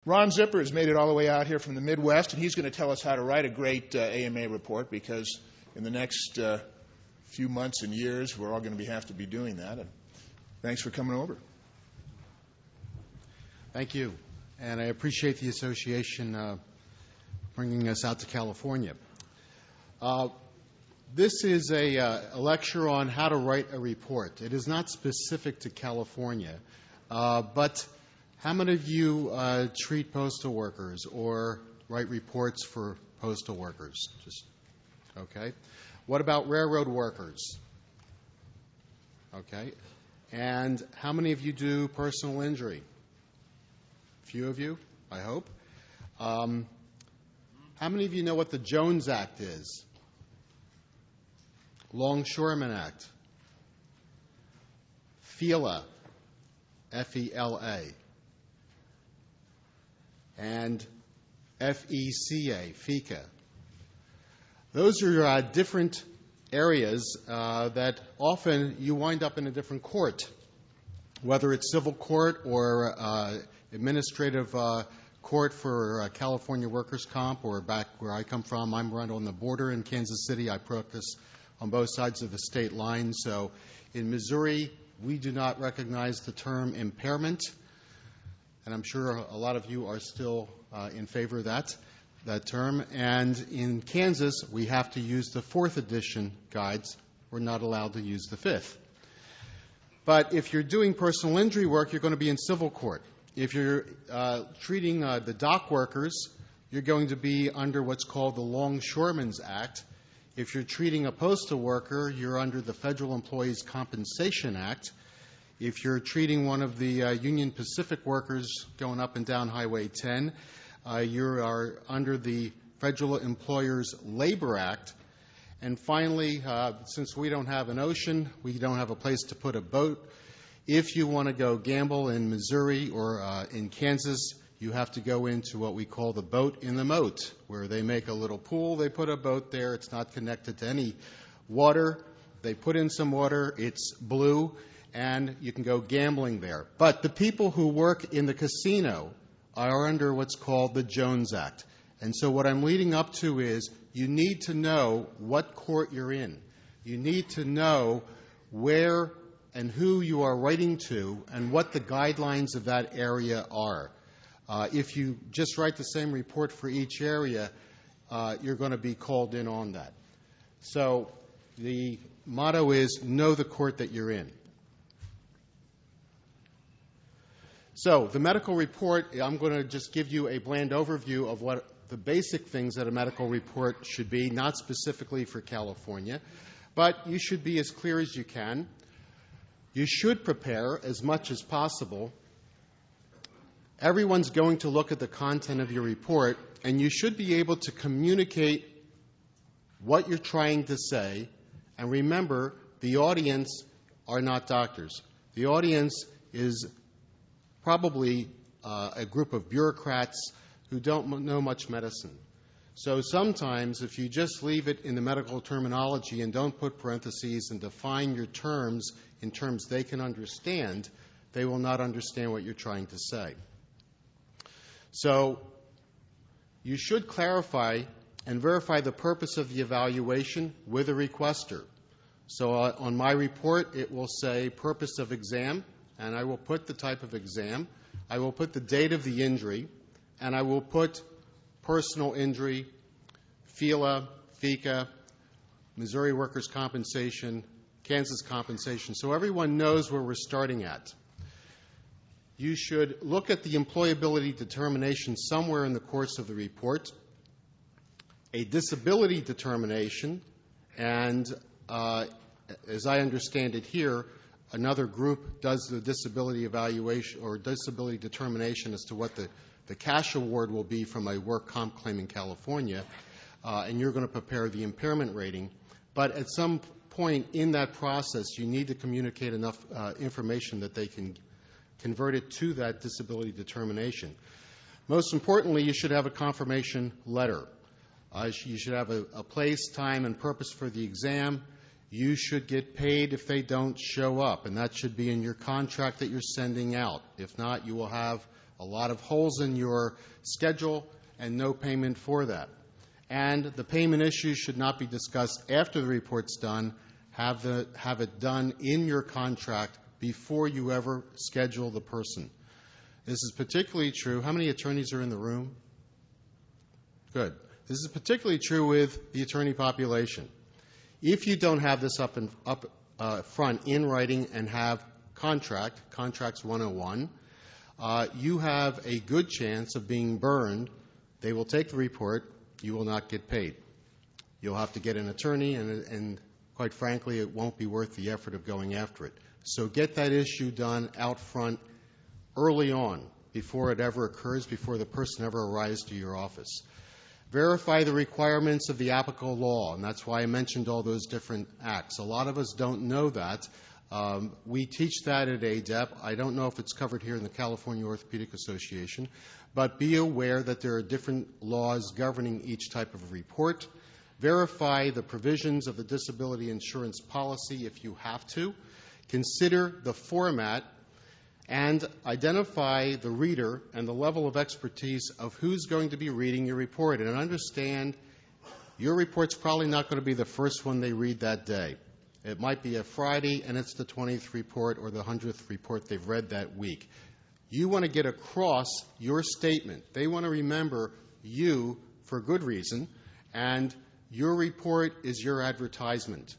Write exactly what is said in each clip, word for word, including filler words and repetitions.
Ron Zipper has made it all the way out here from the Midwest, and he's going to tell us how to write a great uh, A M A report, because in the next uh, few months and years, we're all going to be, have to be doing that. And thanks for coming over. Thank you. And I appreciate the association uh, bringing us out to California. Uh, this is a, uh, a lecture on how to write a report. It is not specific to California, uh, but how many of you uh, treat postal workers or write reports for postal workers? Just okay. What about railroad workers? Okay. And how many of you do personal injury? Few of you, I hope. Um, how many of you know what the Jones Act is? Longshoreman Act. FELA, F E L A. And F E C A, FECA. Those are uh, different areas uh, that often you wind up in a different court, whether it's civil court or uh, administrative uh, court for uh, California workers' comp, or back where I come from, I'm right on the border in Kansas City. I practice on both sides of the state line. So in Missouri, we do not recognize the term impairment, and I'm sure a lot of you are still uh, in favor of that, that term. And in Kansas, we have to use the fourth edition guides. We're not allowed to use the fifth. But if you're doing personal injury work, you're going to be in civil court. If you're uh, treating uh, the dock workers, you're going to be under what's called the Longshoremen's Act. If you're treating a postal worker, you're under the Federal Employees Compensation Act. If you're treating one of the uh, Union Pacific workers going up and down Highway ten, uh, you are under the Federal Employers Labor Act. And finally, uh, since we don't have an ocean, we don't have a place to put a boat, if you want to go gamble in Missouri or uh, in Kansas, you have to go into what we call the boat in the moat, where they make a little pool, they put a boat there, it's not connected to any water, they put in some water, it's blue, and you can go gambling there. But the people who work in the casino are under what's called the Jones Act. And so what I'm leading up to is you need to know what court you're in. You need to know where and who you are writing to and what the guidelines of that area are. Uh, if you just write the same report for each area, uh, you're going to be called in on that. So the motto is know the court that you're in. So the medical report, I'm going to just give you a bland overview of what the basic things that a medical report should be, not specifically for California, but you should be as clear as you can. You should prepare as much as possible. Everyone's going to look at the content of your report, and you should be able to communicate what you're trying to say. And remember, the audience are not doctors. The audience is probably uh, a group of bureaucrats who don't know much medicine. So sometimes if you just leave it in the medical terminology and don't put parentheses and define your terms in terms they can understand, they will not understand what you're trying to say. So you should clarify and verify the purpose of the evaluation with a requester. So uh, on my report, it will say purpose of exam, and I will put the type of exam. I will put the date of the injury, and I will put personal injury, FELA, FECA, Missouri Workers' Compensation, Kansas Compensation, so everyone knows where we're starting at. You should look at the employability determination somewhere in the course of the report, a disability determination, and uh, as I understand it here, another group does the disability evaluation or disability determination as to what the, the cash award will be from a work comp claim in California, uh, and you're going to prepare the impairment rating. But at some point in that process, you need to communicate enough uh, information that they can convert it to that disability determination. Most importantly, you should have a confirmation letter. Uh, you should have a, a place, time, and purpose for the exam. You should get paid if they don't show up, and that should be in your contract that you're sending out. If not, you will have a lot of holes in your schedule and no payment for that. And the payment issue should not be discussed after the report's done. Have, the, have it done in your contract before you ever schedule the person. This is particularly true. How many attorneys are in the room? Good. This is particularly true with the attorney population. If you don't have this up, in, up uh, front in writing and have contract, Contracts one oh one, uh, you have a good chance of being burned. They will take the report. You will not get paid. You'll have to get an attorney, and, and quite frankly, it won't be worth the effort of going after it. So get that issue done out front early on, before it ever occurs, before the person ever arrives to your office. Verify the requirements of the applicable law, and that's why I mentioned all those different acts. A lot of us don't know that. Um, we teach that at A D E P. I don't know if it's covered here in the California Orthopedic Association, but be aware that there are different laws governing each type of report. Verify the provisions of the disability insurance policy if you have to. Consider the format and identify the reader and the level of expertise of who's going to be reading your report. And understand your report's probably not going to be the first one they read that day. It might be a Friday and it's the twentieth report or the hundredth report they've read that week. You want to get across your statement. They want to remember you for good reason, and your report is your advertisement.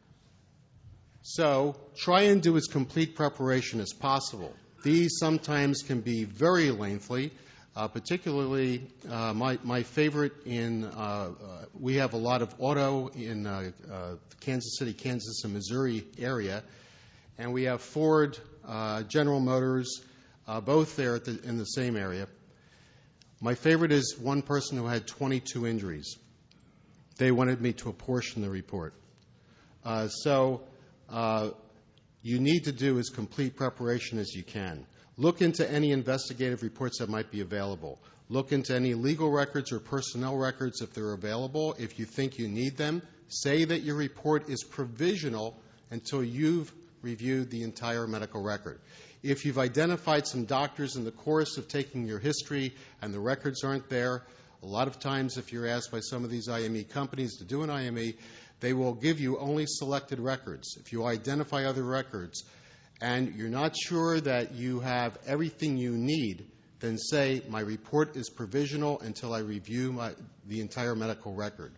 So try and do as complete preparation as possible. These sometimes can be very lengthy, uh, particularly uh, my, my favorite in, uh, uh, we have a lot of auto in uh, uh, Kansas City, Kansas, and Missouri area, and we have Ford, uh, General Motors, uh, both there at the, in the same area. My favorite is one person who had twenty-two injuries. They wanted me to apportion the report. Uh, so uh, you need to do as complete preparation as you can. Look into any investigative reports that might be available. Look into any legal records or personnel records if they're available. If you think you need them, say that your report is provisional until you've reviewed the entire medical record. If you've identified some doctors in the course of taking your history and the records aren't there, a lot of times if you're asked by some of these I M E companies to do an I M E, they will give you only selected records. If you identify other records and you're not sure that you have everything you need, then say, my report is provisional until I review my, the entire medical record.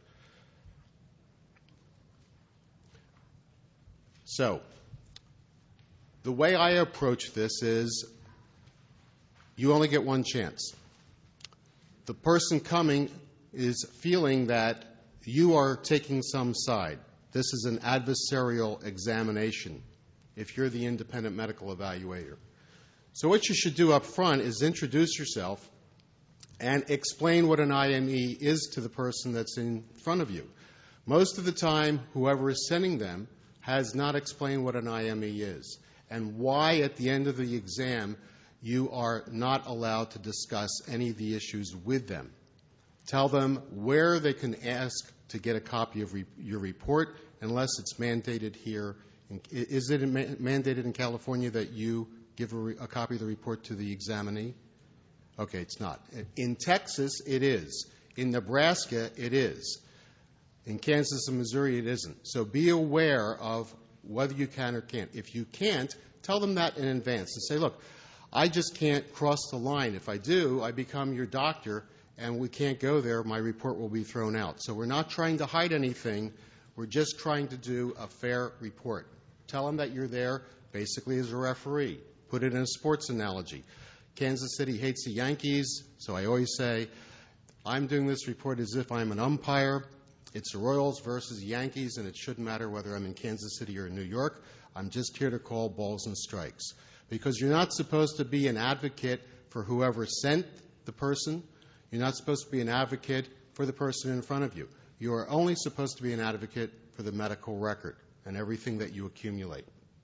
So, the way I approach this is you only get one chance. The person coming is feeling that you are taking some side. This is an adversarial examination if you're the independent medical evaluator. So what you should do up front is introduce yourself and explain what an I M E is to the person that's in front of you. Most of the time, whoever is sending them has not explained what an I M E is and why at the end of the exam you are not allowed to discuss any of the issues with them. Tell them where they can ask to get a copy of re- your report unless it's mandated here. Is it ma- mandated in California that you give a, re- a copy of the report to the examinee? Okay, it's not. In Texas, it is. In Nebraska, it is. In Kansas and Missouri, it isn't. So be aware of whether you can or can't. If you can't, tell them that in advance and say, look, I just can't cross the line. If I do, I become your doctor, and we can't go there. My report will be thrown out. So we're not trying to hide anything. We're just trying to do a fair report. Tell them that you're there basically as a referee. Put it in a sports analogy. Kansas City hates the Yankees, so I always say, I'm doing this report as if I'm an umpire. It's the Royals versus Yankees, and it shouldn't matter whether I'm in Kansas City or in New York. I'm just here to call balls and strikes. Because you're not supposed to be an advocate for whoever sent the person. You're not supposed to be an advocate for the person in front of you. You are only supposed to be an advocate for the medical record and everything that you accumulate.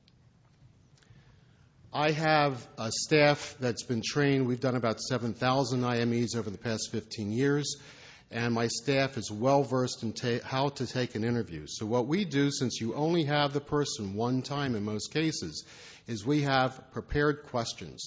I have a staff that's been trained. We've done about seven thousand I M Es over the past fifteen years, and my staff is well-versed in ta- how to take an interview. So what we do, since you only have the person one time in most cases, is we have prepared questions.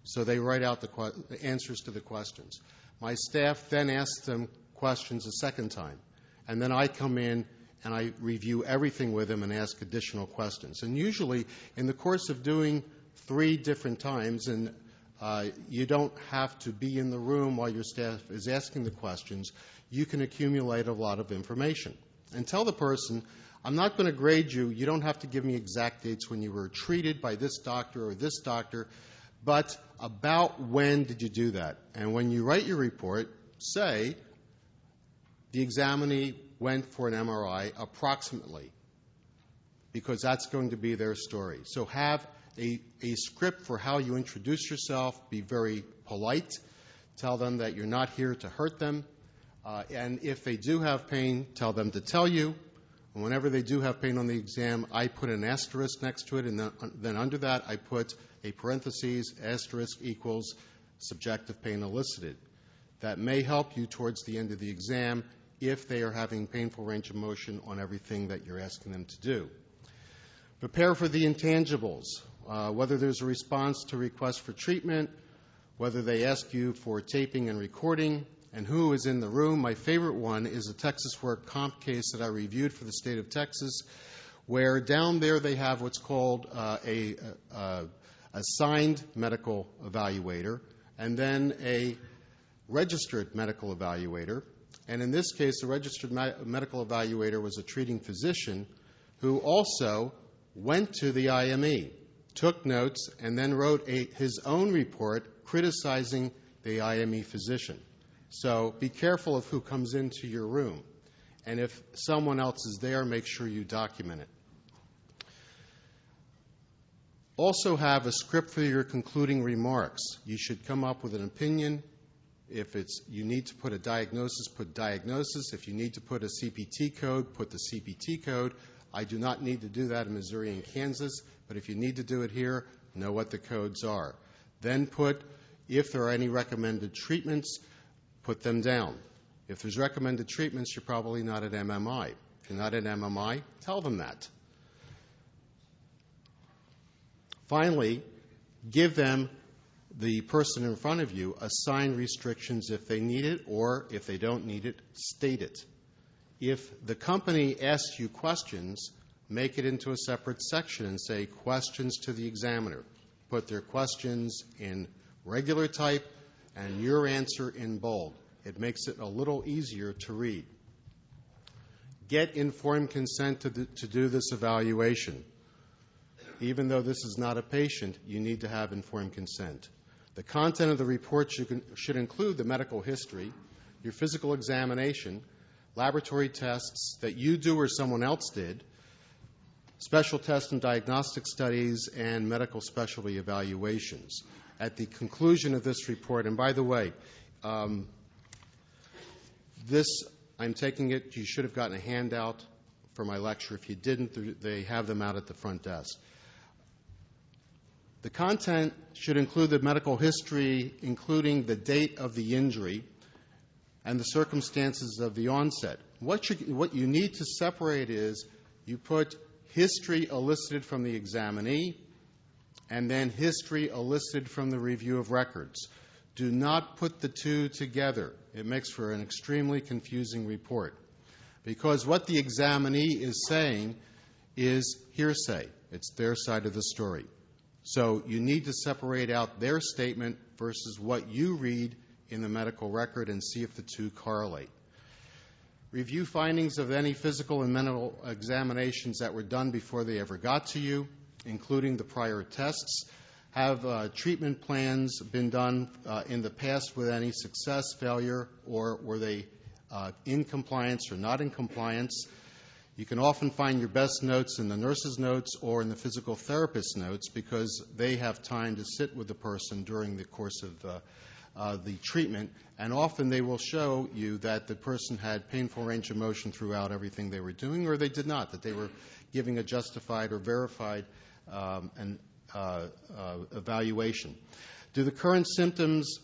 So they write out the, que- the answers to the questions. My staff then asks them questions a second time. And then I come in and I review everything with them and ask additional questions. And usually, in the course of doing three different times, and uh, you don't have to be in the room while your staff is asking the questions, you can accumulate a lot of information. And tell the person, I'm not going to grade you. You don't have to give me exact dates when you were treated by this doctor or this doctor, but about when did you do that? And when you write your report, say, the examinee went for an M R I approximately, because that's going to be their story. So have a, a script for how you introduce yourself. Be very polite. Tell them that you're not here to hurt them. Uh, and if they do have pain, tell them to tell you. And whenever they do have pain on the exam, I put an asterisk next to it, and then, then under that I put a parentheses, asterisk equals subjective pain elicited. That may help you towards the end of the exam if they are having painful range of motion on everything that you're asking them to do. Prepare for the intangibles, uh, whether there's a response to request for treatment, whether they ask you for taping and recording, and who is in the room. My favorite one is a Texas Work Comp case that I reviewed for the state of Texas, where down there they have what's called uh, a, a assigned medical evaluator and then a registered medical evaluator. And in this case, the registered ma- medical evaluator was a treating physician who also went to the I M E, took notes, and then wrote a, his own report criticizing the I M E physician. So be careful of who comes into your room. And if someone else is there, make sure you document it. Also have a script for your concluding remarks. You should come up with an opinion. If it's you need to put a diagnosis, put diagnosis. If you need to put a C P T code, put the C P T code. I do not need to do that in Missouri and Kansas, but if you need to do it here, know what the codes are. Then put, if there are any recommended treatments, put them down. If there's recommended treatments, you're probably not at M M I. If you're not at M M I, tell them that. Finally, give them, the person in front of you, assign restrictions if they need it, or if they don't need it, state it. If the company asks you questions, make it into a separate section and say questions to the examiner. Put their questions in regular type and your answer in bold. It makes it a little easier to read. Get informed consent to, the, to do this evaluation. Even though this is not a patient, you need to have informed consent. The content of the report should, should include the medical history, your physical examination, laboratory tests that you do or someone else did, special test and diagnostic studies, and medical specialty evaluations. At the conclusion of this report, and by the way, um, this, I'm taking it, you should have gotten a handout for my lecture. If you didn't, they have them out at the front desk. The content should include the medical history, including the date of the injury and the circumstances of the onset. What you, what you need to separate is you put history elicited from the examinee and then history elicited from the review of records. Do not put the two together. It makes for an extremely confusing report, because what the examinee is saying is hearsay. It's their side of the story. So you need to separate out their statement versus what you read in the medical record and see if the two correlate. Review findings of any physical and mental examinations that were done before they ever got to you, including the prior tests. Have uh, treatment plans been done uh, in the past with any success, failure, or were they uh, in compliance or not in compliance? You can often find your best notes in the nurse's notes or in the physical therapist's notes, because they have time to sit with the person during the course of uh, uh, the treatment, and often they will show you that the person had painful range of motion throughout everything they were doing, or they did not, that they were giving a justified or verified um, an, uh, uh, evaluation. Do the current symptoms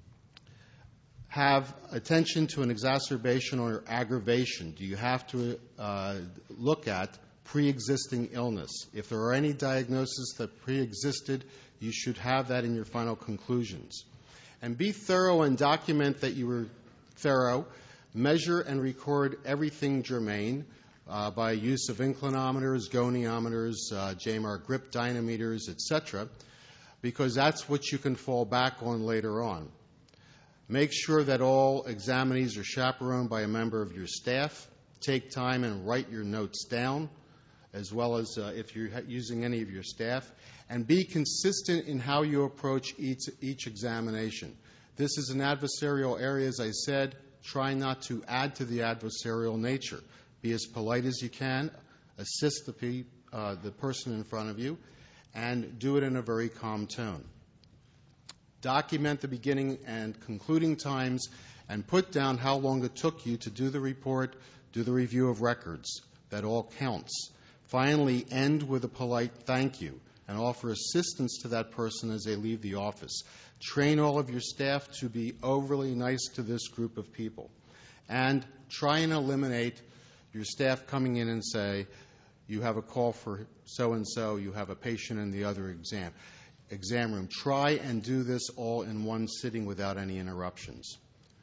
have attention to an exacerbation or aggravation? Do you have to uh, look at pre-existing illness? If there are any diagnoses that pre-existed, You should have that in your final conclusions. And be thorough and document that you were thorough. Measure and record everything germane uh, by use of inclinometers, goniometers, uh, J M R grip dynameters, et cetera, because that's what you can fall back on later on. Make sure that all examinees are chaperoned by a member of your staff. Take time and write your notes down, as well as uh, if you're using any of your staff. And be consistent in how you approach each, each examination. This is an adversarial area, as I said. Try not to add to the adversarial nature. Be as polite as you can. Assist the, pe- uh, the person in front of you. And do it in a very calm tone. Document the beginning and concluding times and put down how long it took you to do the report, do the review of records. That all counts. Finally, end with a polite thank you and offer assistance to that person as they leave the office. Train all of your staff to be overly nice to this group of people. And try and eliminate your staff coming in and say, you have a call for so-and-so, you have a patient in the other exam, exam room. Try and do this all in one sitting without any interruptions.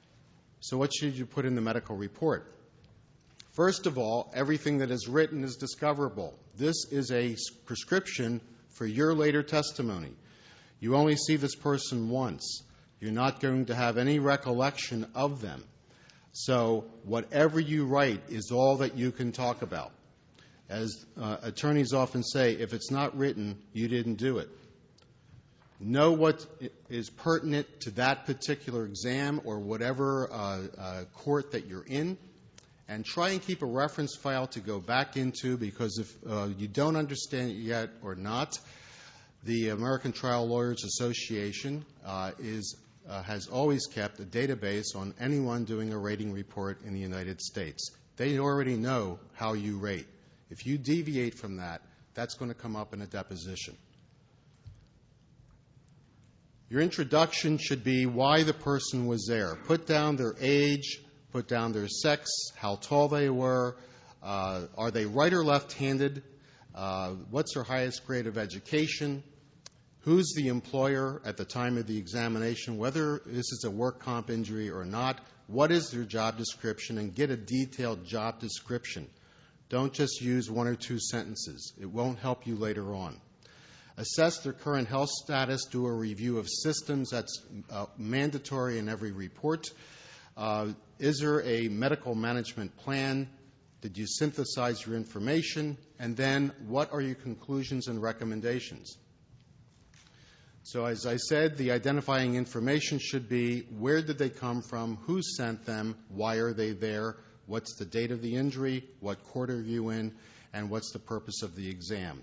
So what should you put in the medical report? First of all, everything that is written is discoverable. This is a prescription for your later testimony. You only see this person once. You're not going to have any recollection of them. So whatever you write is all that you can talk about. As uh, attorneys often say, if it's not written, you didn't do it. Know what is pertinent to that particular exam or whatever uh, uh, court that you're in, and try and keep a reference file to go back into, because if uh, you don't understand it yet or not, the American Trial Lawyers Association uh, is, uh, has always kept a database on anyone doing a rating report in the United States. They already know how you rate. If you deviate from that, that's going to come up in a deposition. Your introduction should be why the person was there. Put down their age, put down their sex, how tall they were, uh, are they right or left-handed, uh, what's their highest grade of education, who's the employer at the time of the examination, whether this is a work comp injury or not, what is their job description, and get a detailed job description. Don't just use one or two sentences. It won't help you later on. Assess their current health status. Do a review of systems. That's uh, mandatory in every report. Uh, is there a medical management plan? Did you synthesize your information? And then what are your conclusions and recommendations? So as I said, the identifying information should be where did they come from, who sent them, why are they there, what's the date of the injury, what court are you in, and what's the purpose of the exam.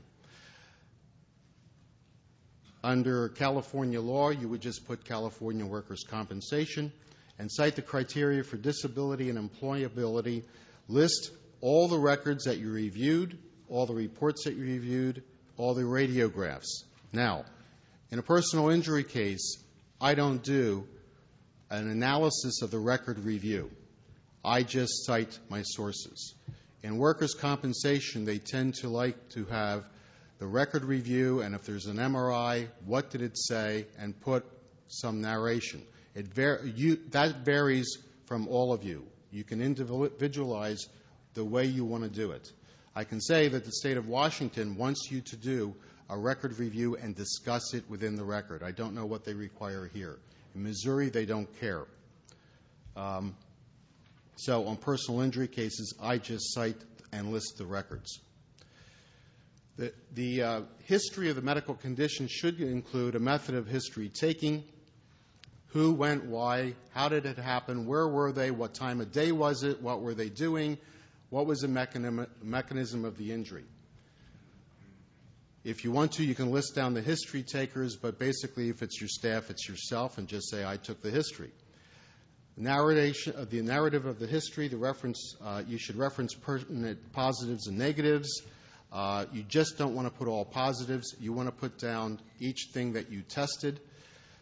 Under California law, you would just put California workers' compensation and cite the criteria for disability and employability. List all the records that you reviewed, all the reports that you reviewed, all the radiographs. Now, in a personal injury case, I don't do an analysis of the record review. I just cite my sources. In workers' compensation, they tend to like to have the record review, and if there's an M R I, what did it say, and put some narration. It var- you, that varies from all of you. You can individualize the way you want to do it. I can say that the state of Washington wants you to do a record review and discuss it within the record. I don't know what they require here. In Missouri, they don't care. Um, so on personal injury cases, I just cite and list the records. The, the uh, history of the medical condition should include a method of history taking, who, when, why, how did it happen, where were they, what time of day was it, what were they doing, what was the mechanism, mechanism of the injury. If you want to, you can list down the history takers, but basically if it's your staff, it's yourself, and just say, I took the history. Narration, uh, the narrative of the history, the reference, uh, you should reference pertinent positives and negatives. Uh, you just don't want to put all positives. You want to put down each thing that you tested.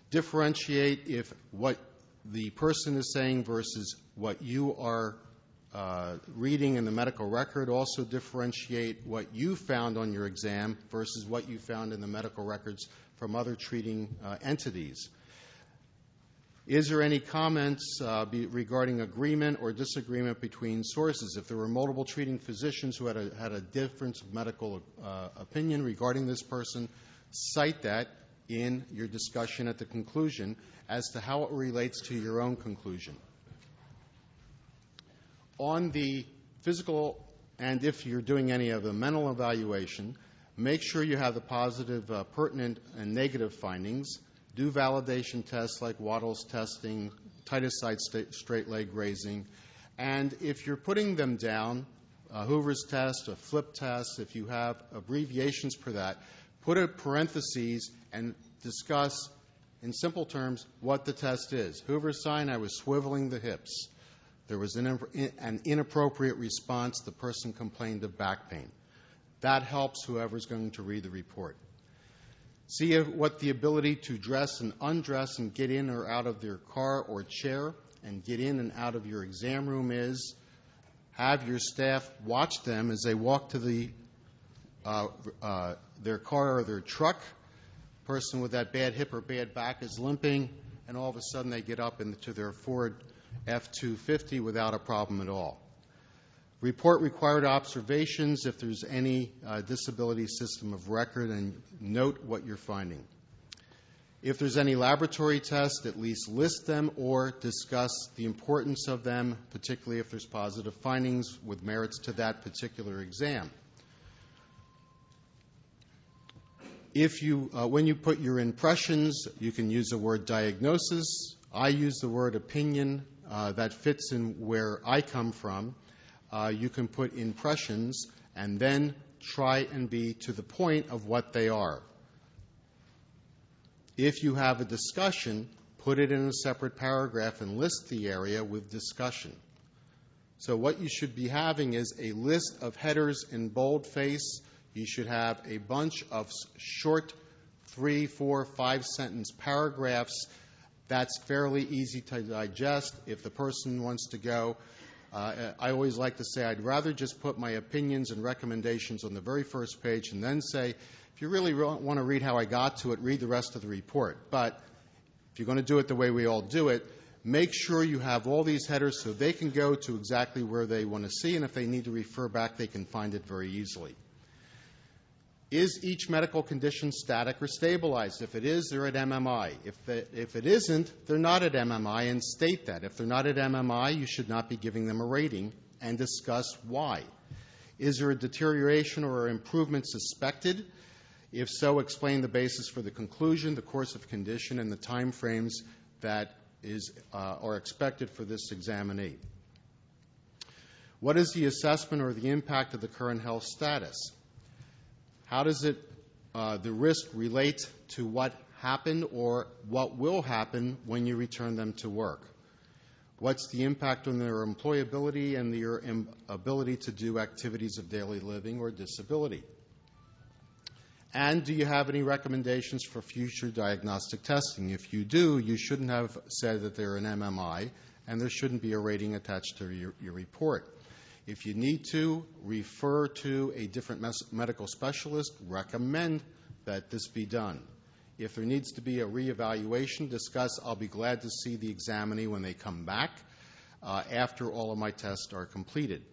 Differentiate if what the person is saying versus what you are uh, reading in the medical record. Also differentiate what you found on your exam versus what you found in the medical records from other treating uh, entities. Is there any comments uh, be regarding agreement or disagreement between sources? If there were multiple treating physicians who had a, had a difference of medical uh, opinion regarding this person, cite that in your discussion at the conclusion as to how it relates to your own conclusion. On the physical, and if you're doing any of the mental evaluation, make sure you have the positive, uh, pertinent, and negative findings. Do validation tests like Waddell's testing, Titus site st- straight leg raising. And if you're putting them down, uh, Hoover's test, a flip test, if you have abbreviations for that, put a parentheses and discuss in simple terms what the test is. Hoover's sign, I was swiveling the hips. There was an, an inappropriate response. The person complained of back pain. That helps whoever's going to read the report. See what the ability to dress and undress and get in or out of their car or chair and get in and out of your exam room is. Have your staff watch them as they walk to the uh, uh, their car or their truck. Person with that bad hip or bad back is limping, and all of a sudden they get up into their Ford F two fifty without a problem at all. Report required observations if there's any uh, disability system of record, and note what you're finding. If there's any laboratory tests, at least list them or discuss the importance of them, particularly if there's positive findings with merits to that particular exam. If you, uh, when you put your impressions, you can use the word diagnosis. I use the word opinion. Uh, that fits in where I come from. Uh, you can put impressions and then try and be to the point of what they are. If you have a discussion, put it in a separate paragraph and list the area with discussion. So what you should be having is a list of headers in boldface. You should have a bunch of short three, four, five sentence paragraphs. That's fairly easy to digest. If the person wants to go, uh, I always like to say I'd rather just put my opinions and recommendations on the very first page and then say, if you really want to read how I got to it, read the rest of the report. But if you're going to do it the way we all do it, make sure you have all these headers so they can go to exactly where they want to see, and if they need to refer back, they can find it very easily. Is each medical condition static or stabilized? If it is, they're at M M I. If, the, if it isn't, they're not at M M I, and state that. If they're not at M M I, you should not be giving them a rating, and discuss why. Is there a deterioration or improvement suspected? If so, explain the basis for the conclusion, the course of condition, and the time frames that is, uh, are expected for this examinee. What is the assessment or the impact of the current health status? How does it, uh, the risk relate to what happened or what will happen when you return them to work? What's the impact on their employability and their im- ability to do activities of daily living or disability? And do you have any recommendations for future diagnostic testing? If you do, you shouldn't have said that they're an M M I, and there shouldn't be a rating attached to your, your report. If you need to refer to a different mes- medical specialist, recommend that this be done. If there needs to be a reevaluation, discuss, I'll be glad to see the examinee when they come back uh, after all of my tests are completed.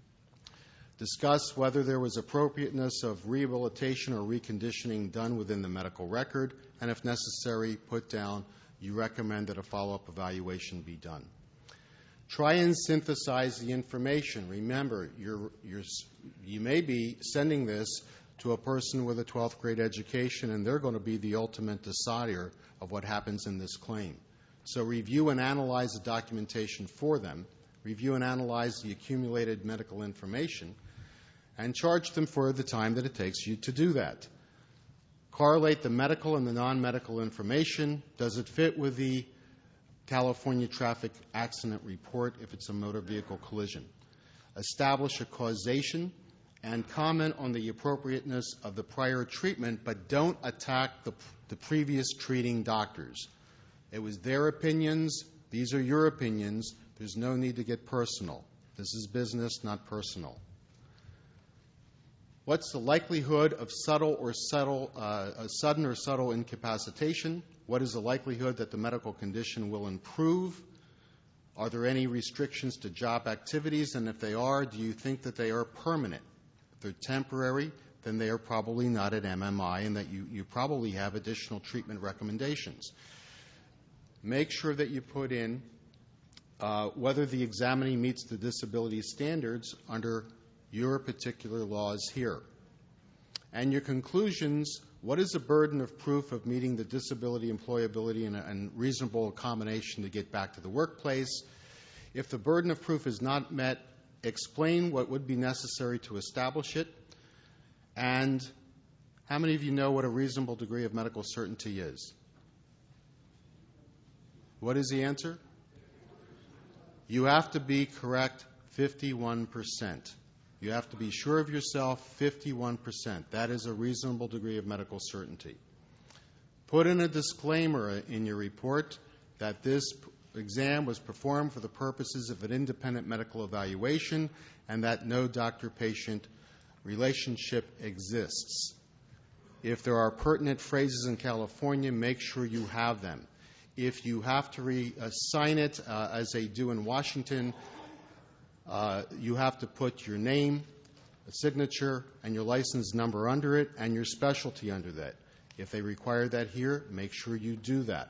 Discuss whether there was appropriateness of rehabilitation or reconditioning done within the medical record, and if necessary, put down you recommend that a follow-up evaluation be done. Try and synthesize the information. Remember, you're, you're, you may be sending this to a person with a twelfth grade education, and they're going to be the ultimate decider of what happens in this claim. So review and analyze the documentation for them. Review and analyze the accumulated medical information, and charge them for the time that it takes you to do that. Correlate the medical and the non-medical information. Does it fit with the California traffic accident report if it's a motor vehicle collision? Establish a causation and comment on the appropriateness of the prior treatment, but don't attack the, the previous treating doctors. It was their opinions. These are your opinions. There's no need to get personal. This is business, not personal. What's the likelihood of subtle or subtle, uh, a sudden or subtle incapacitation? What is the likelihood that the medical condition will improve? Are there any restrictions to job activities? And if they are, do you think that they are permanent? If they're temporary, then they are probably not at M M I, and that you, you probably have additional treatment recommendations. Make sure that you put in uh, whether the examinee meets the disability standards under your particular laws here. And your conclusions, what is the burden of proof of meeting the disability, employability, and, and reasonable accommodation to get back to the workplace? If the burden of proof is not met, explain what would be necessary to establish it. And how many of you know what a reasonable degree of medical certainty is? What is the answer? You have to be correct fifty-one percent. You have to be sure of yourself fifty-one percent. That is a reasonable degree of medical certainty. Put in a disclaimer in your report that this exam was performed for the purposes of an independent medical evaluation and that no doctor-patient relationship exists. If there are pertinent phrases in California, make sure you have them. If you have to re- uh, sign it, uh, as they do in Washington, uh, you have to put your name, a signature, and your license number under it, and your specialty under that. If they require that here, make sure you do that.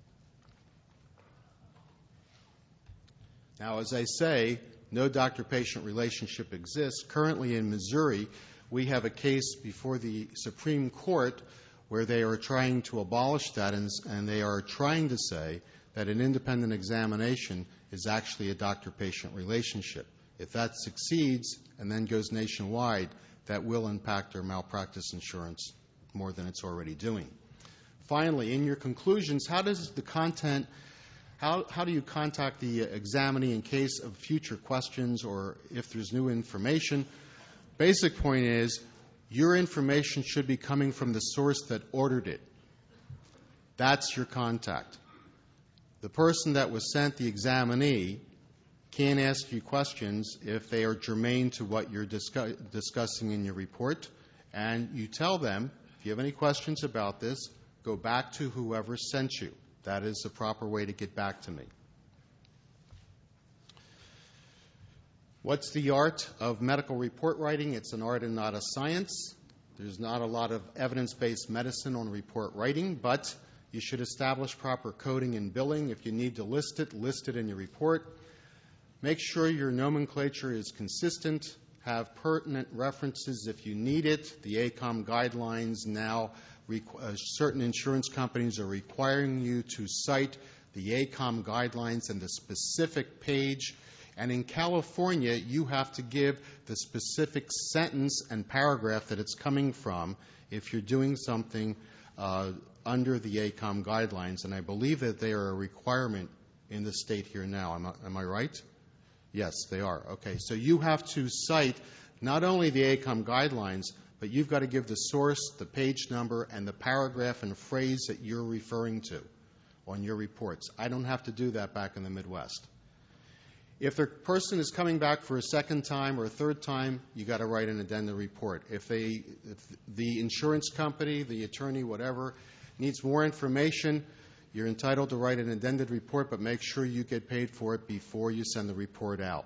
Now, as I say, no doctor-patient relationship exists. Currently in Missouri, we have a case before the Supreme Court where they are trying to abolish that, and, and they are trying to say that an independent examination is actually a doctor-patient relationship. If that succeeds and then goes nationwide, that will impact our malpractice insurance more than it's already doing. Finally, in your conclusions, how does the content, how, how do you contact the examinee in case of future questions or if there's new information? Basic point is, your information should be coming from the source that ordered it. That's your contact. The person that was sent the examinee can't ask you questions if they are germane to what you're discuss- discussing in your report, and you tell them, if you have any questions about this, go back to whoever sent you. That is the proper way to get back to me. What's the art of medical report writing? It's an art and not a science. There's not a lot of evidence-based medicine on report writing, but you should establish proper coding and billing. If you need to list it, list it in your report. Make sure your nomenclature is consistent. Have pertinent references if you need it. The A C O M guidelines now, requ- uh, certain insurance companies are requiring you to cite the A C O M guidelines and the specific page. And in California, you have to give the specific sentence and paragraph that it's coming from if you're doing something uh, under the A C O M guidelines. And I believe that they are a requirement in the state here now. Am I, am I right? Yes, they are. Okay, so you have to cite not only the A C O M guidelines, but you've got to give the source, the page number, and the paragraph and phrase that you're referring to on your reports. I don't have to do that back in the Midwest. If the person is coming back for a second time or a third time, you got to write an addendum report. If they, if the insurance company, the attorney, whatever, needs more information, you're entitled to write an addendum report, but make sure you get paid for it before you send the report out.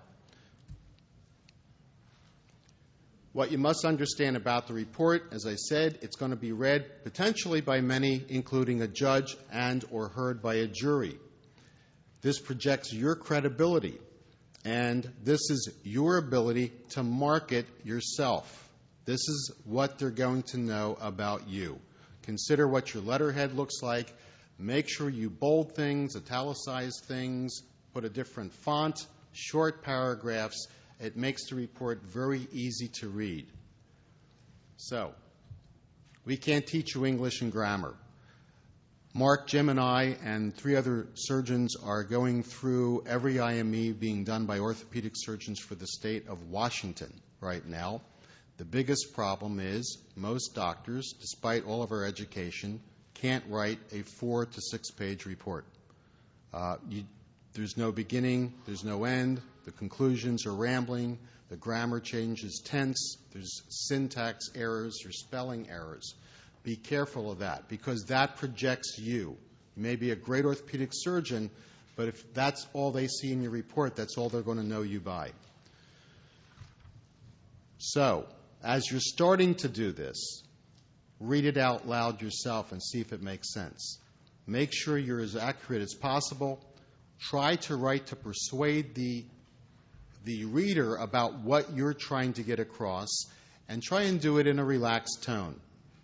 What you must understand about the report, as I said, it's going to be read potentially by many, including a judge and or heard by a jury. This projects your credibility. And this is your ability to market yourself. This is what they're going to know about you. Consider what your letterhead looks like. Make sure you bold things, italicize things, put a different font, short paragraphs. It makes the report very easy to read. So, we can't teach you English and grammar. Mark, Jim, and I, and three other surgeons are going through every I M E being done by orthopedic surgeons for the state of Washington right now. The biggest problem is most doctors, despite all of our education, can't write a four to six page report. Uh, you, There's no beginning, there's no end, the conclusions are rambling, the grammar changes tense, there's syntax errors or spelling errors. Be careful of that, because that projects you. You may be a great orthopedic surgeon, but if that's all they see in your report, that's all they're going to know you by. So, as you're starting to do this, read it out loud yourself and see if it makes sense. Make sure you're as accurate as possible. Try to write to persuade the, the reader about what you're trying to get across, and try and do it in a relaxed tone.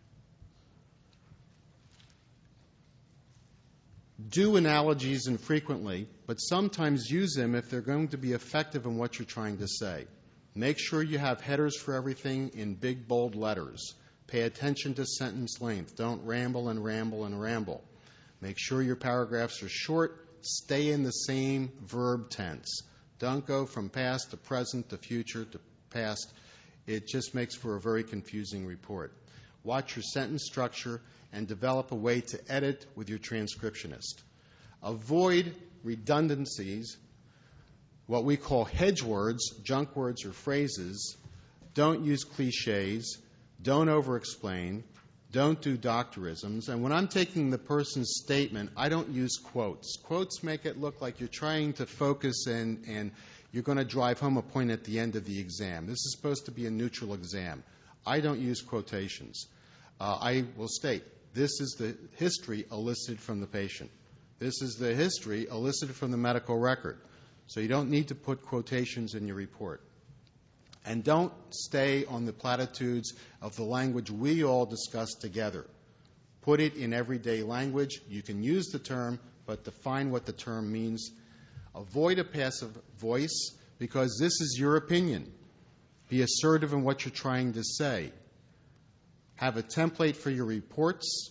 Do analogies infrequently, but sometimes use them if they're going to be effective in what you're trying to say. Make sure you have headers for everything in big, bold letters. Pay attention to sentence length. Don't ramble and ramble and ramble. Make sure your paragraphs are short. Stay in the same verb tense. Don't go from past to present to future to past. It just makes for a very confusing report. Watch your sentence structure and develop a way to edit with your transcriptionist. Avoid redundancies, what we call hedge words, junk words or phrases. Don't use cliches. Don't over-explain. Don't do doctorisms. And when I'm taking the person's statement, I don't use quotes. Quotes make it look like you're trying to focus and, and you're going to drive home a point at the end of the exam. This is supposed to be a neutral exam. I don't use quotations. Uh, I will state, this is the history elicited from the patient. This is the history elicited from the medical record. So you don't need to put quotations in your report. And don't stay on the platitudes of the language we all discuss together. Put it in everyday language. You can use the term, but define what the term means. Avoid a passive voice, because this is your opinion. Be assertive in what you're trying to say. Have a template for your reports.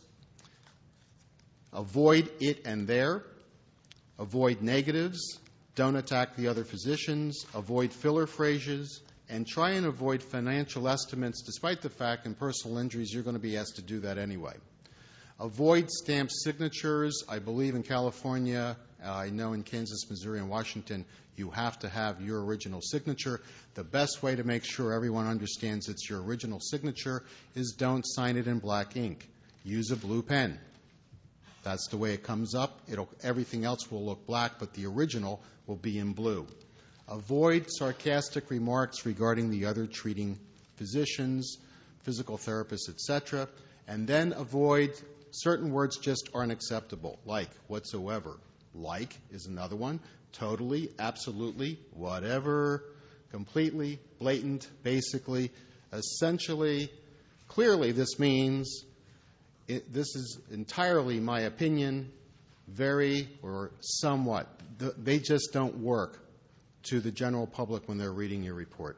Avoid it and there. Avoid negatives. Don't attack the other physicians. Avoid filler phrases. And try and avoid financial estimates, despite the fact in personal injuries you're going to be asked to do that anyway. Avoid stamped signatures. I believe in California, uh, I know in Kansas, Missouri, and Washington, you have to have your original signature. The best way to make sure everyone understands it's your original signature is don't sign it in black ink. Use a blue pen. That's the way it comes up. It'll, everything else will look black, but the original will be in blue. Avoid sarcastic remarks regarding the other treating physicians, physical therapists, et cetera. And then avoid certain words just aren't acceptable, like whatsoever. Like is another one. Totally, absolutely, whatever, completely, blatant, basically, essentially. Clearly, this means it, this is entirely my opinion, very or somewhat. The, they just don't work to the general public when they're reading your report.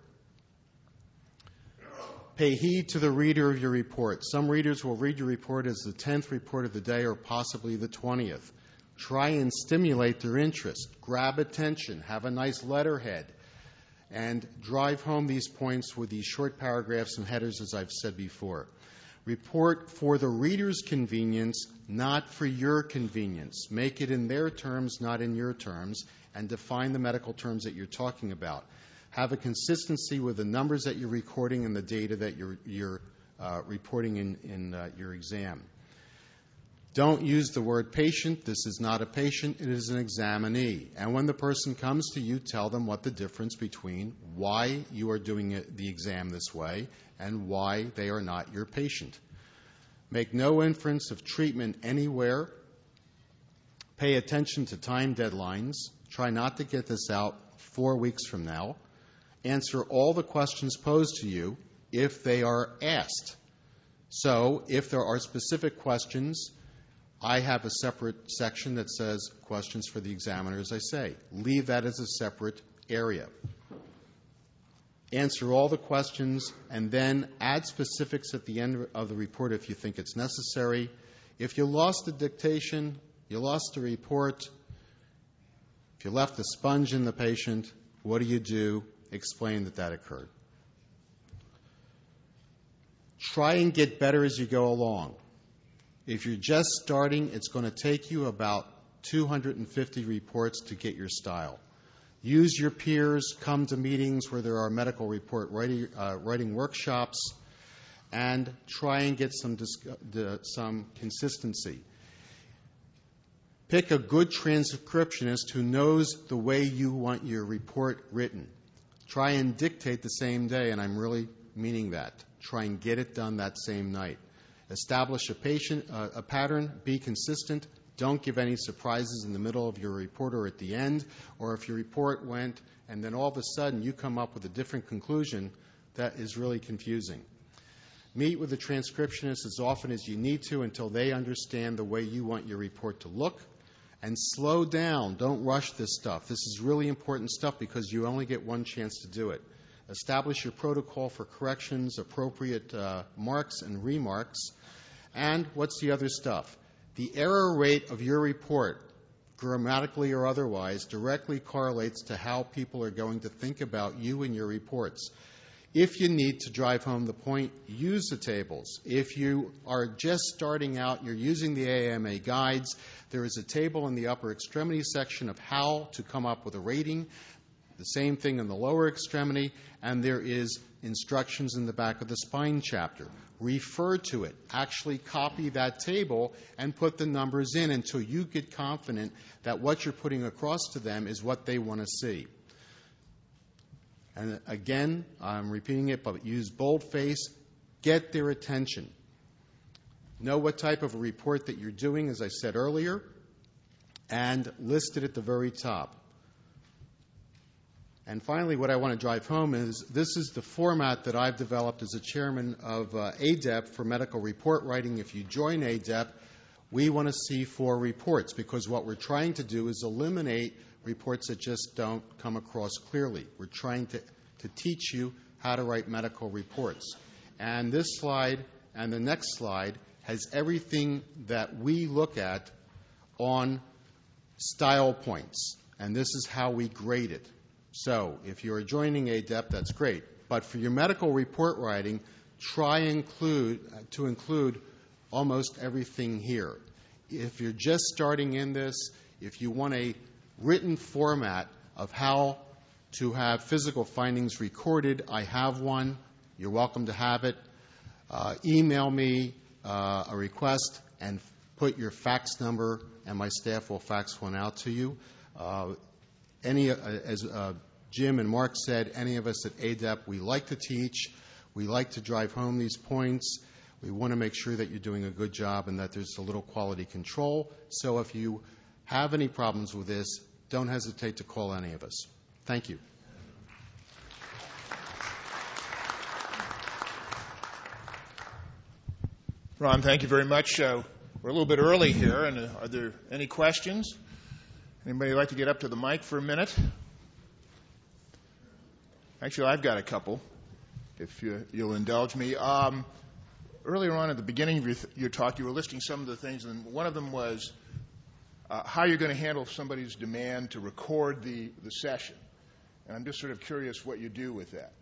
Pay heed to the reader of your report. Some readers will read your report as the tenth report of the day or possibly the twentieth. Try and stimulate their interest. Grab attention. Have a nice letterhead. And drive home these points with these short paragraphs and headers, as I've said before. Report for the reader's convenience, not for your convenience. Make it in their terms, not in your terms, and define the medical terms that you're talking about. Have a consistency with the numbers that you're recording and the data that you're, you're uh, reporting in, in uh, your exam. Don't use the word patient. This is not a patient. It is an examinee. And when the person comes to you, tell them what the difference between why you are doing it, the exam this way and why they are not your patient. Make no inference of treatment anywhere. Pay attention to time deadlines. Try not to get this out four weeks from now. Answer all the questions posed to you if they are asked. So if there are specific questions, I have a separate section that says questions for the examiner, as I say. Leave that as a separate area. Answer all the questions and then add specifics at the end of the report if you think it's necessary. If you lost the dictation, you lost the report, if you left the sponge in the patient, what do you do? Explain that that occurred. Try and get better as you go along. If you're just starting, it's going to take you about two hundred fifty reports to get your style. Use your peers, come to meetings where there are medical report writing, uh, writing workshops, and try and get some, dis- uh, some consistency. Pick a good transcriptionist who knows the way you want your report written. Try and dictate the same day, and I'm really meaning that. Try and get it done that same night. Establish a, patient, uh, a pattern. Be consistent. Don't give any surprises in the middle of your report or at the end. Or if your report went and then all of a sudden you come up with a different conclusion, that is really confusing. Meet with the transcriptionist as often as you need to until they understand the way you want your report to look. And slow down. Don't rush this stuff. This is really important stuff because you only get one chance to do it. Establish your protocol for corrections, appropriate uh, marks and remarks. And what's the other stuff? The error rate of your report, grammatically or otherwise, directly correlates to how people are going to think about you and your reports. If you need to drive home the point, use the tables. If you are just starting out, you're using the A M A guides, there is a table in the upper extremity section of how to come up with a rating. The same thing in the lower extremity, and there is instructions in the back of the spine chapter. Refer to it. Actually copy that table and put the numbers in until you get confident that what you're putting across to them is what they want to see. And again, I'm repeating it, but use boldface. Get their attention. Know what type of a report that you're doing, as I said earlier, and list it at the very top. And finally, what I want to drive home is this is the format that I've developed as a chairman of uh, A D E P for medical report writing. If you join A D E P, we want to see four reports because what we're trying to do is eliminate reports that just don't come across clearly. We're trying to, to teach you how to write medical reports. And this slide and the next slide has everything that we look at on style points. And this is how we grade it. So if you're joining A D E P, that's great. But for your medical report writing, try include, to include almost everything here. If you're just starting in this, if you want a written format of how to have physical findings recorded, I have one. You're welcome to have it. Uh, email me uh, a request and put your fax number, and my staff will fax one out to you. Uh, any, uh, as uh, Jim and Mark said, any of us at A D E P, we like to teach. We like to drive home these points. We want to make sure that you're doing a good job and that there's a little quality control. So if you have any problems with this, don't hesitate to call any of us. Thank you. Ron, thank you very much. Uh, we're a little bit early here, and uh, are there any questions? Anybody like to get up to the mic for a minute? Actually, I've got a couple, if you, you'll indulge me. Um, earlier on at the beginning of your, th- your talk, you were listing some of the things, and one of them was uh, how you're going to handle somebody's demand to record the, the session. And I'm just sort of curious what you do with that.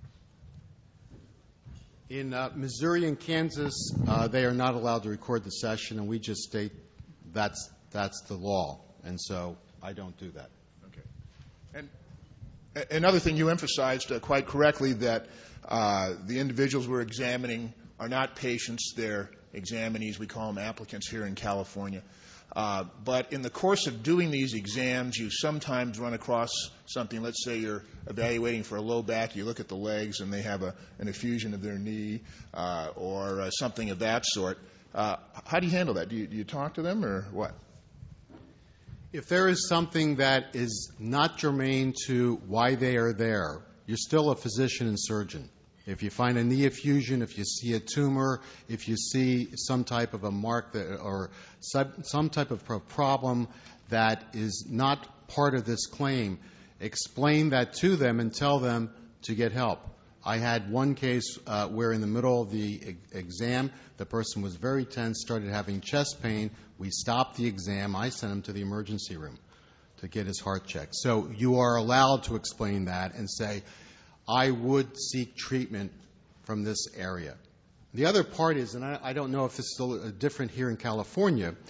In uh, Missouri and Kansas, uh, they are not allowed to record the session, and we just state that's that's the law, and so I don't do that. Okay. And a- another thing you emphasized uh, quite correctly, that uh, the individuals we're examining are not patients, they're examinees. We call them applicants here in California. Uh, but in the course of doing these exams, you sometimes run across something. Let's say you're evaluating for a low back. You look at the legs, and they have a, an effusion of their knee uh, or uh, something of that sort. Uh, how do you handle that? Do you, do you talk to them or what? If there is something that is not germane to why they are there, you're still a physician and surgeon. If you find a knee effusion, if you see a tumor, if you see some type of a mark that, or sub, some type of problem that is not part of this claim, explain that to them and tell them to get help. I had one case uh, where in the middle of the e- exam, the person was very tense, started having chest pain. We stopped the exam. I sent him to the emergency room to get his heart checked. So you are allowed to explain that and say, I would seek treatment from this area. The other part is, and I, I don't know if this is a little different here in California,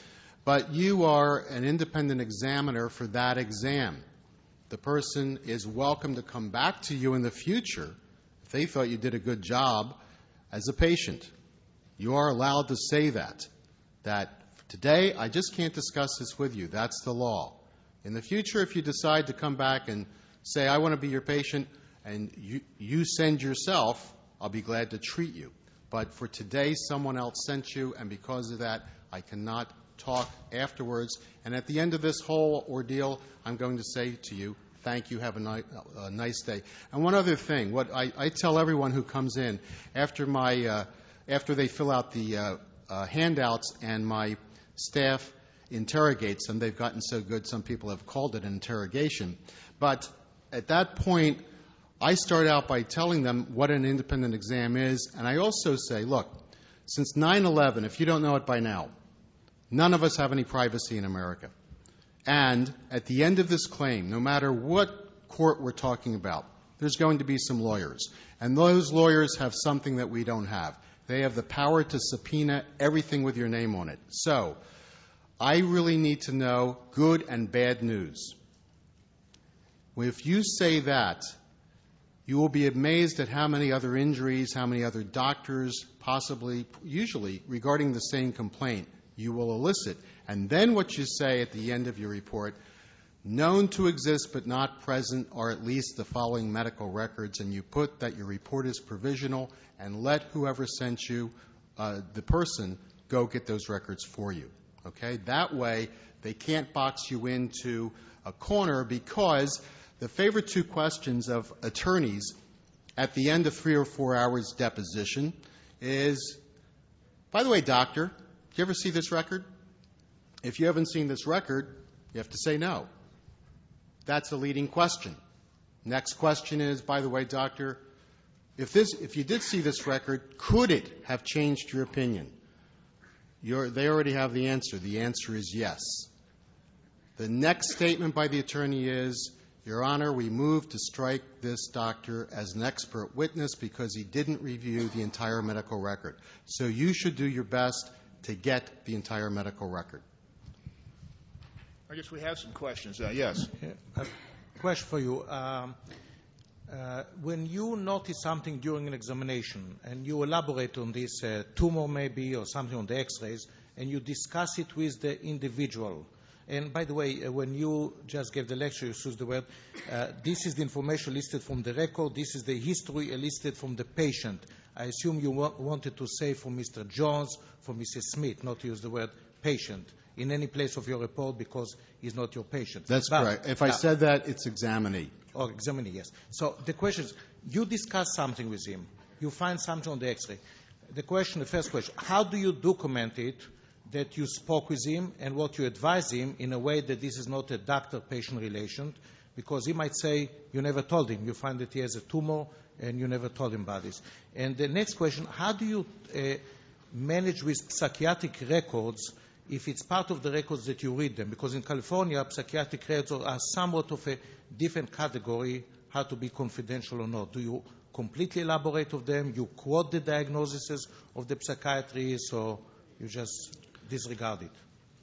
but you are an independent examiner for that exam. The person is welcome to come back to you in the future if they thought you did a good job as a patient. You are allowed to say that, that today I just can't discuss this with you. That's the law. In the future, if you decide to come back and say, I want to be your patient, and you, you send yourself, I'll be glad to treat you. But for today, someone else sent you, and because of that, I cannot talk afterwards. And at the end of this whole ordeal, I'm going to say to you, thank you, have a, ni- a nice day. And one other thing, what I, I tell everyone who comes in, after, my, uh, after they fill out the uh, uh, handouts and my staff interrogates them, they've gotten so good, some people have called it an interrogation. But at that point, I start out by telling them what an independent exam is, and I also say, look, since nine eleven, if you don't know it by now, none of us have any privacy in America. And at the end of this claim, no matter what court we're talking about, there's going to be some lawyers. And those lawyers have something that we don't have. They have the power to subpoena everything with your name on it. So I really need to know good and bad news. If you say that, you will be amazed at how many other injuries, how many other doctors, possibly, usually, regarding the same complaint, you will elicit. And then what you say at the end of your report, known to exist but not present are at least the following medical records, and you put that your report is provisional and let whoever sent you, uh, the person, go get those records for you. Okay? That way, they can't box you into a corner, because the favorite two questions of attorneys at the end of three or four hours deposition is, by the way, doctor, do you ever see this record? If you haven't seen this record, you have to say no. That's a leading question. Next question is, by the way, doctor, if this, if you did see this record, could it have changed your opinion? You're, they already have the answer. The answer is yes. The next statement by the attorney is, Your Honor, we move to strike this doctor as an expert witness because he didn't review the entire medical record. So you should do your best to get the entire medical record. I guess we have some questions. Uh, yes. A question for you. Um, uh, when you notice something during an examination and you elaborate on this uh, tumor maybe or something on the x-rays and you discuss it with the individual, and by the way, uh, when you just gave the lecture, you used the word, uh, this is the information listed from the record, this is the history listed from the patient. I assume you wa- wanted to say for Mister Jones, for Missus Smith, not to use the word patient in any place of your report because he's not your patient. That's but, correct. If I uh, said that, it's examinee. Or examinee, yes. So the question is, you discuss something with him, you find something on the x-ray. The question, the first question, how do you document it that you spoke with him and what you advise him in a way that this is not a doctor-patient relation? Because he might say you never told him. You find that he has a tumor and you never told him about this. And the next question, how do you uh, manage with psychiatric records if it's part of the records that you read them? Because in California, psychiatric records are somewhat of a different category, how to be confidential or not. Do you completely elaborate of them? You quote the diagnoses of the psychiatrists, or you just disregard it?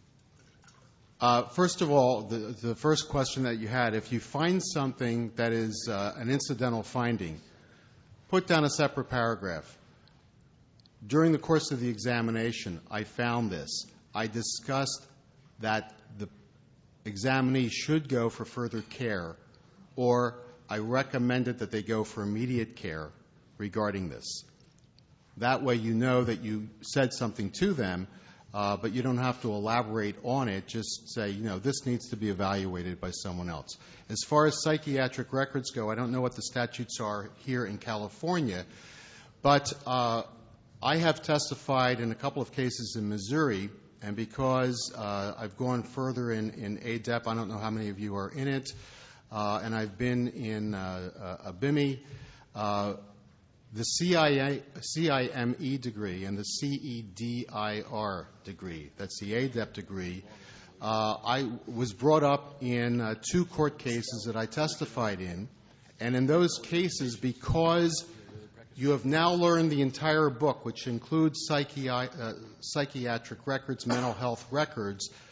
Uh, first of all, the, the first question that you had, if you find something that is uh, an incidental finding, put down a separate paragraph. During the course of the examination, I found this. I discussed that the examinee should go for further care, or I recommended that they go for immediate care regarding this. That way you know that you said something to them, uh, but you don't have to elaborate on it. Just say, you know, this needs to be evaluated by someone else. As far as psychiatric records go, I don't know what the statutes are here in California, but uh, I have testified in a couple of cases in Missouri. And because uh, I've gone further in, in A D E P, I don't know how many of you are in it, uh, and I've been in uh, uh, A B I M E, uh, the C I M E degree and the C E D I R degree, that's the A D E P degree, uh, I was brought up in uh, two court cases that I testified in, and in those cases, because you have now learned the entire book, which includes psychi- uh, psychiatric records, mental health records,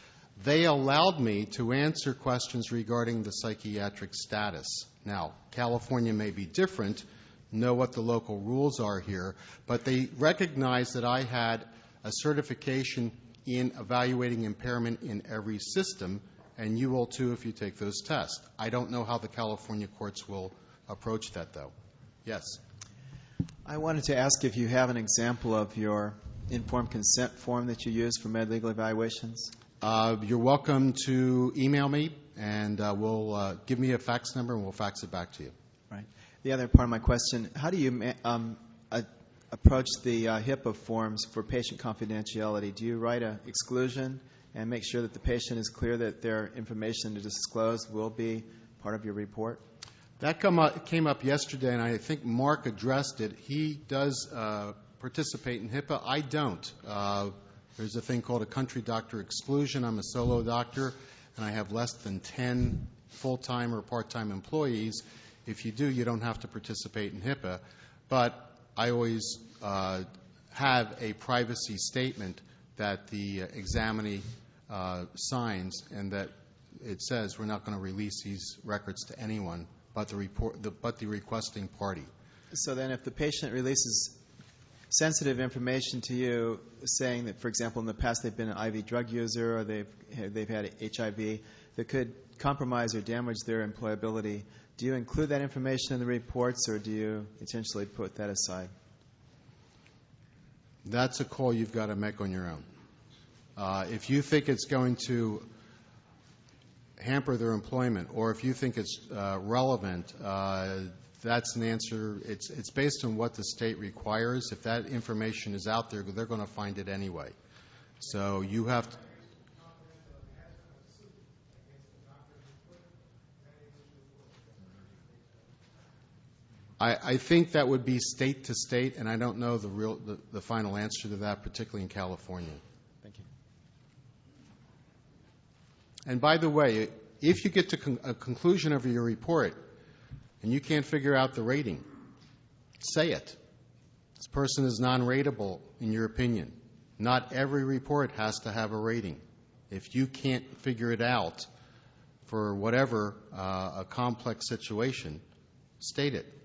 they allowed me to answer questions regarding the psychiatric status. Now, California may be different, know what the local rules are here, but they recognized that I had a certification in evaluating impairment in every system, and you will too if you take those tests. I don't know how the California courts will approach that, though. Yes? I wanted to ask if you have an example of your informed consent form that you use for med legal evaluations. Uh, you're welcome to email me, and uh, we'll uh, give me a fax number, and we'll fax it back to you. Right. The other part of my question, how do you um, a, approach the uh, HIPAA forms for patient confidentiality? Do you write an exclusion and make sure that the patient is clear that their information to disclose will be part of your report? That come up, came up yesterday, and I think Mark addressed it. He does uh, participate in HIPAA. I don't. Uh, there's a thing called a country doctor exclusion. I'm a solo doctor, and I have less than ten full-time or part-time employees. If you do, you don't have to participate in HIPAA. But I always uh, have a privacy statement that the uh, examinee uh, signs, and that it says we're not going to release these records to anyone but the, report, the, but the requesting party. So then if the patient releases sensitive information to you saying that, for example, in the past they've been an I V drug user or they've, they've had H I V that could compromise or damage their employability, do you include that information in the reports or do you intentionally put that aside? That's a call you've got to make on your own. Uh, if you think it's going to hamper their employment, or if you think it's uh, relevant, uh, that's an answer. It's, it's based on what the state requires. If that information is out there, they're going to find it anyway. So you have to. I, I think that would be state to state, and I don't know the real the, the final answer to that, particularly in California. Thank you. And by the way, if you get to con- a conclusion of your report and you can't figure out the rating, say it. This person is non-rateable in your opinion. Not every report has to have a rating. If you can't figure it out for whatever uh, a complex situation, state it.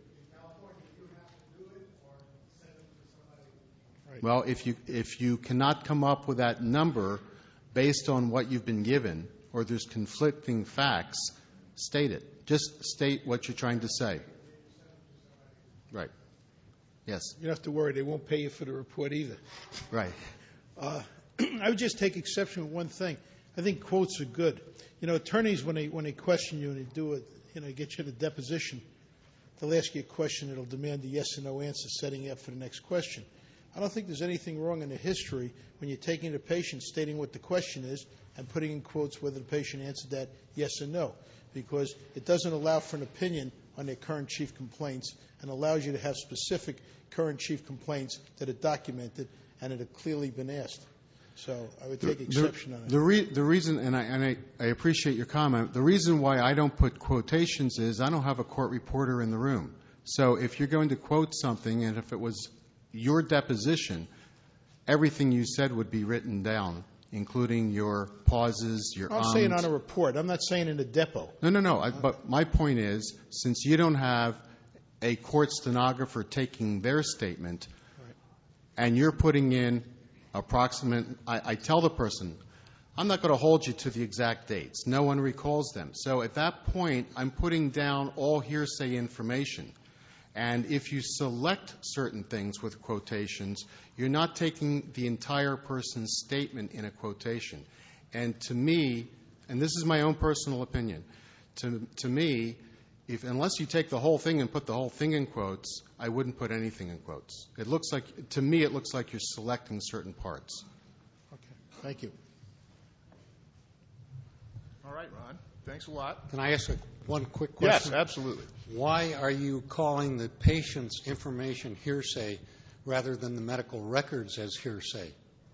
Well, if you if you cannot come up with that number based on what you've been given, or there's conflicting facts, state it. Just state what you're trying to say. Right. Yes. You don't have to worry. They won't pay you for the report either. Right. Uh, I would just take exception with one thing. I think quotes are good. You know, attorneys, when they when they question you and they do it, you know, get you in a deposition, they'll ask you a question that'll demand a yes or no answer, setting you up for the next question. I don't think there's anything wrong in the history when you're taking the patient, stating what the question is, and putting in quotes whether the patient answered that yes or no, because it doesn't allow for an opinion on their current chief complaints and allows you to have specific current chief complaints that are documented and that have clearly been asked. So I would take exception the, on it. The, re, the reason, and, I, and I, I appreciate your comment, the reason why I don't put quotations is I don't have a court reporter in the room. So if you're going to quote something, and if it was your deposition, everything you said would be written down, including your pauses, your I'm ums. saying on a report. I'm not saying in a depot. No, no, no. I, but my point is, since you don't have a court stenographer taking their statement, Right. and you're putting in approximate, I, I tell the person, I'm not going to hold you to the exact dates. No one recalls them. So at that point, I'm putting down all hearsay information. And if you select certain things with quotations, you're not taking the entire person's statement in a quotation. And to me, and this is my own personal opinion, to, to me, if unless you take the whole thing and put the whole thing in quotes, I wouldn't put anything in quotes. It looks like, to me, it looks like you're selecting certain parts. Okay. Thank you. All right, Ron. Thanks a lot. Can I ask a, one quick Yes, question? absolutely. Why are you calling the patient's information hearsay rather than the medical records as hearsay?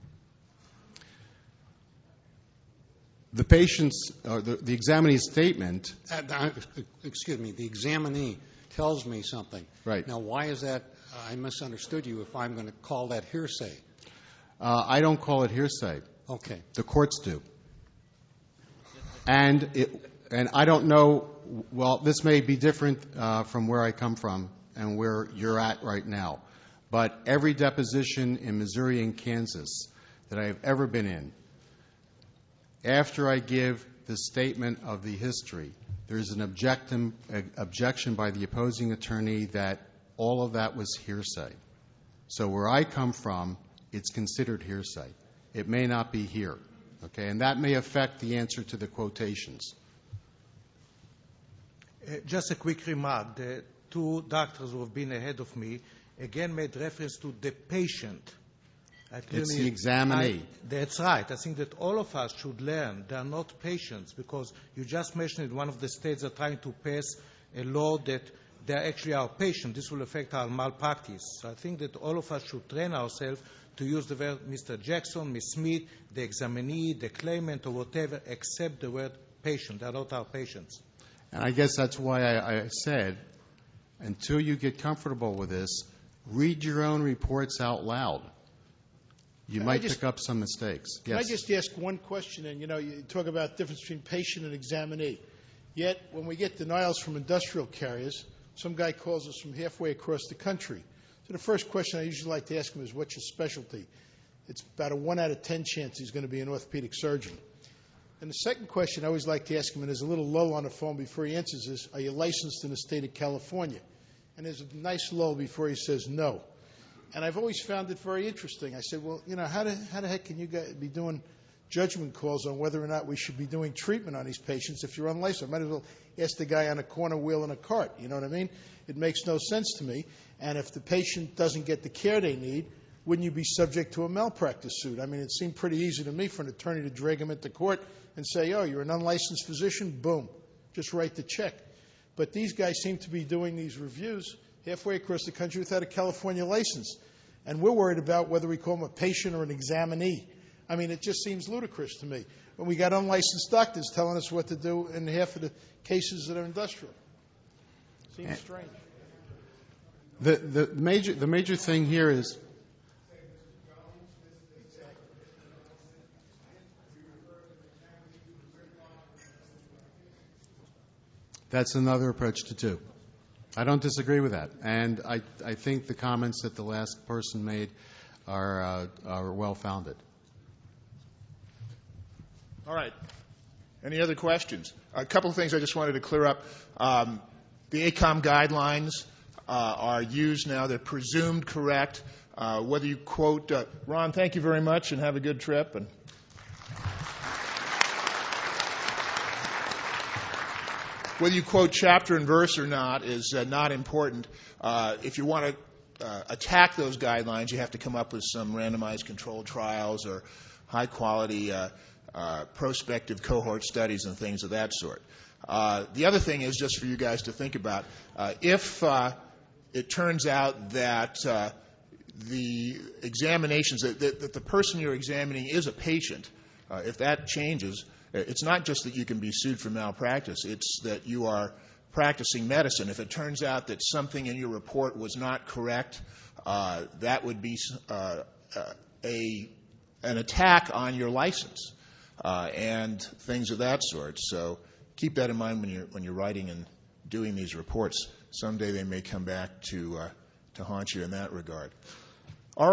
The patient's, or the, the examinee's statement. Uh, uh, excuse me, the examinee tells me something. Right. Now, why is that? Uh, I misunderstood you if I'm going to call that hearsay. Uh, I don't call it hearsay. Okay. The courts do. And it, and I don't know, well, this may be different uh, from where I come from and where you're at right now, but every deposition in Missouri and Kansas that I have ever been in, after I give the statement of the history, there's an objection, objection by the opposing attorney that all of that was hearsay. So where I come from, it's considered hearsay. It may not be here, okay? And that may affect the answer to the quotations. Uh, just a quick remark. The two doctors who have been ahead of me again made reference to the patient. I clearly, it's the examinee. I, that's right. I think that all of us should learn they are not patients, because you just mentioned in one of the states are trying to pass a law that they are actually our patient. This will affect our malpractice. So I think that all of us should train ourselves to use the word Mister Jackson, Miz Smith, the examinee, the claimant, or whatever, except the word patient. They are not our patients. And I guess that's why I, I said, until you get comfortable with this, read your own reports out loud. You Can might just, pick up some mistakes. Can Yes. I just ask one question? And, you know, you talk about the difference between patient and examinee. Yet, when we get denials from industrial carriers, some guy calls us from halfway across the country. So the first question I usually like to ask him is, what's your specialty? It's about a one out of ten chance he's going to be an orthopedic surgeon. And the second question I always like to ask him, and there's a little lull on the phone before he answers this, are you licensed in the state of California? And there's a nice lull before he says no. And I've always found it very interesting. I said, well, you know, how the, how the heck can you guys be doing judgment calls on whether or not we should be doing treatment on these patients if you're unlicensed? I might as well ask the guy on a corner wheeling a cart. You know what I mean? It makes no sense to me. And if the patient doesn't get the care they need, wouldn't you be subject to a malpractice suit? I mean, it seemed pretty easy to me for an attorney to drag him into court and say, oh, you're an unlicensed physician? Boom. Just write the check. But these guys seem to be doing these reviews halfway across the country without a California license. And we're worried about whether we call them a patient or an examinee. I mean, it just seems ludicrous to me. When we got unlicensed doctors telling us what to do in half of the cases that are industrial. Seems strange. The, the, major, the major thing here is that's another approach to two. I don't disagree with that. And I, I think the comments that the last person made are, uh, are well-founded. All right. Any other questions? A couple of things I just wanted to clear up. Um, the ACOM guidelines uh, are used now. They're presumed correct. Uh, whether you quote, uh, Ron, thank you very much and have a good trip. And whether you quote chapter and verse or not is uh, not important. Uh, if you want to uh, attack those guidelines, you have to come up with some randomized controlled trials or high-quality uh, uh, prospective cohort studies and things of that sort. Uh, the other thing is just for you guys to think about. Uh, if uh, it turns out that uh, the examinations, that, that, that the person you're examining is a patient, uh, if that changes, it's not just that you can be sued for malpractice. It's that you are practicing medicine. If it turns out that something in your report was not correct, uh, that would be uh, a an attack on your license uh, and things of that sort. So keep that in mind when you're when you're writing and doing these reports. Someday they may come back to uh, to haunt you in that regard.